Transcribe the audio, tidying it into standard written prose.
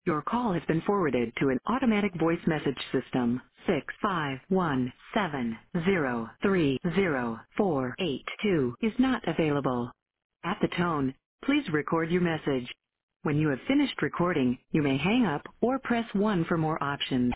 Your call has been forwarded to an automatic voice message system. 65170304882 is not available. At the tone, please record your message. When you have finished recording, you may hang up or press 1 for more options.